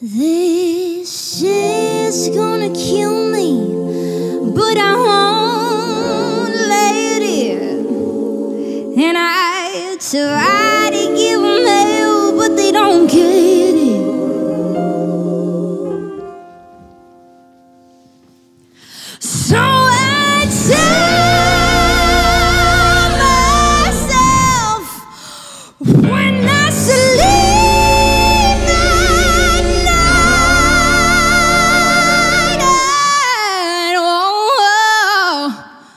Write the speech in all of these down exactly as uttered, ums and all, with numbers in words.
This is gonna kill me, but I won't let it. And I try to give them hell, but they don't get it. So I tell myself when I sleep at night, oh,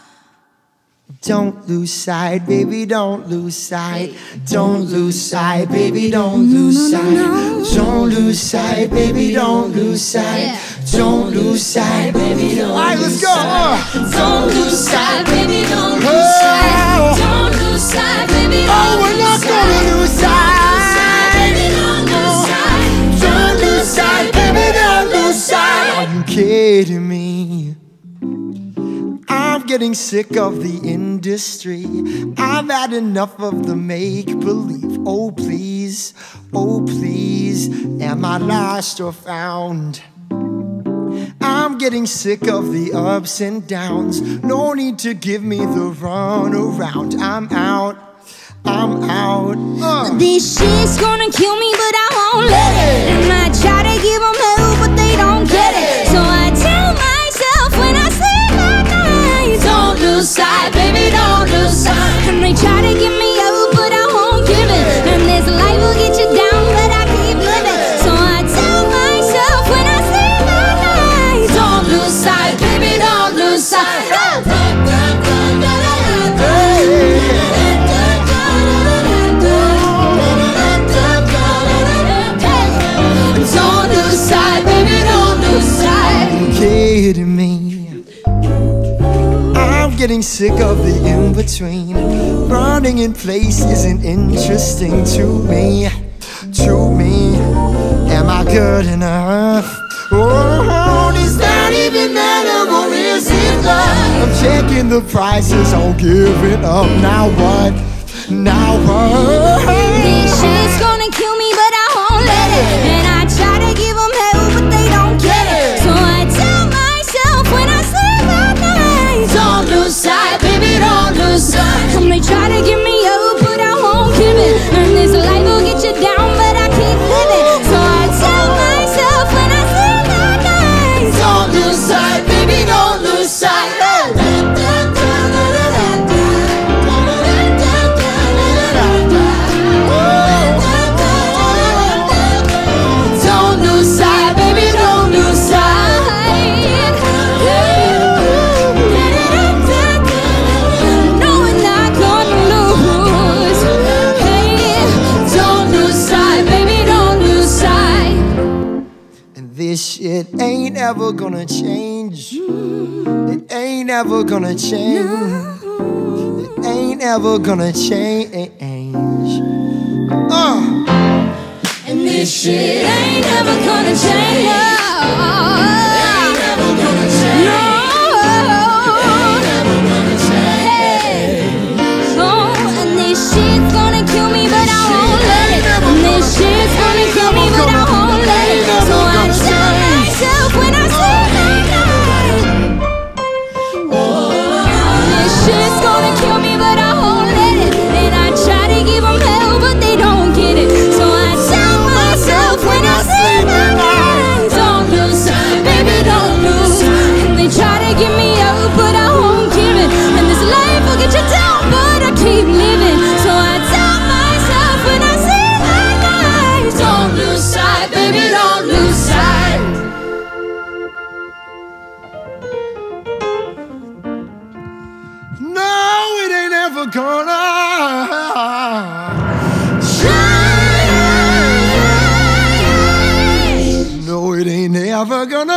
don't lose sight, baby, don't lose sight. Don't lose sight, baby, don't lose sight. Don't lose sight, baby, don't lose sight. Don't lose sight, baby, don't lose sight. All right, let's go. don't lose sight, baby, don't lose sight. Don't lose sight, baby, don't Oh, we're not gonna lose sight. Don't lose sight, baby, don't lose sight. Are you kidding me? I'm getting sick of the industry. I've had enough of the make-believe. Oh please, oh please, am I lost or found? I'm getting sick of the ups and downs. No need to give me the run around. I'm out, I'm out. uh. This shit's gonna kill me, but I won't let it. And I try to give them hell, but they don't get it. So I tell myself when I sleep at night, don't lose sight, baby, don't lose sight. And they try to give me up, but I won't give it. And this life will get you down, but I keep living. So I tell myself when I sleep at night, don't lose sight, baby, don't lose sight. Don't lose sight, baby, don't lose sight. Kidding me? I'm getting sick of the in-between. Running in place isn't interesting to me. To me, am I good enough? Oh, does that even matter, or is it love? I'm checking the prices, I'm giving up. Now what? Now what? This shit's gonna kill me, but I won't let it. And I try to give them hell, but they don't get it. So I tell myself when I sleep at night, don't lose sight, baby, don't lose sight. And they try to give me up, but I won't give it. And this life will get you down, but I keep living. So I tell myself when I sleep at night, don't lose sight, baby, don't lose sight. Don't lose sight, baby, don't lose sight. No, we're not gonna lose. Hey, don't lose sight, baby, don't lose sight. And this shit ain't ever gonna change. It ain't ever gonna change. It ain't ever gonna change. Uh. And this shit ain't never gonna change. Ain't never gonna change. No. Ain't never gonna change. No, and this shit's gonna kill me, but I won't let it. And this shit's gonna kill me, but I won't let it. So I tell myself when I sleep at night, this shit's gonna kill me, but I won't let it. And I try to give them hell, but they don't get it. So I tell myself when I sleep at night, don't lose sight, baby, don't lose. And they try to give me up, but I won't give it. And this life will get you down, but I keep living. So I tell myself when I sleep at night, don't lose sight, baby, don't lose sight. No, it ain't ever gonna. No, it ain't ever gonna.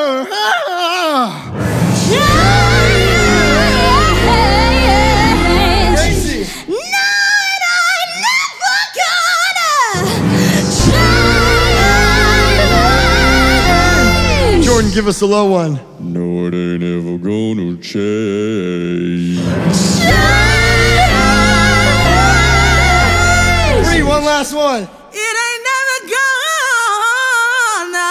Crazy. No, it ain't never gonna change. Jordan, give us a low one. No, it ain't ever gonna change. Three, one last one. It ain't never gonna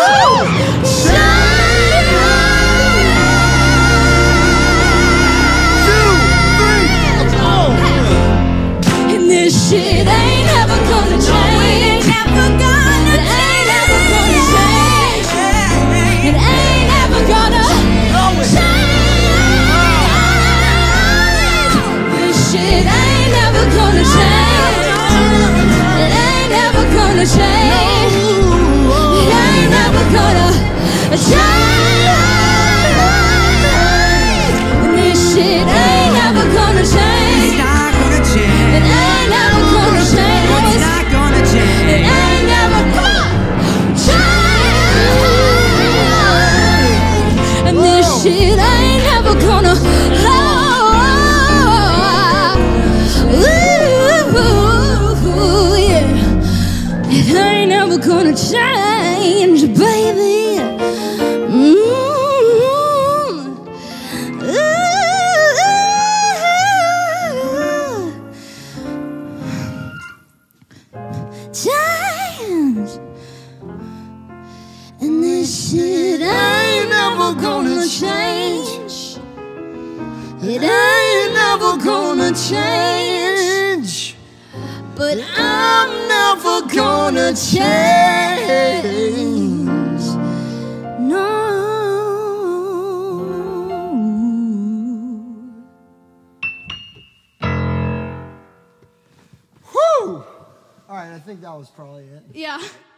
And this shit ain't never gonna change. It ain't never gonna change. It ain't never gonna change. This shit ain't never gonna change. It ain't never gonna change. It ain't never gonna change. This shit ain't never gonna change. It's not gonna change. It ain't never gonna change. It's not gonna change. It ain't never gonna change. And this shit ain't never gonna ooh, yeah. It ain't never gonna change, baby. Mm-hmm. Change. And this shit ain't never gonna change. It ain't never gonna change. But I'm never gonna change. No. Whew! All right, I think that was probably it. Yeah.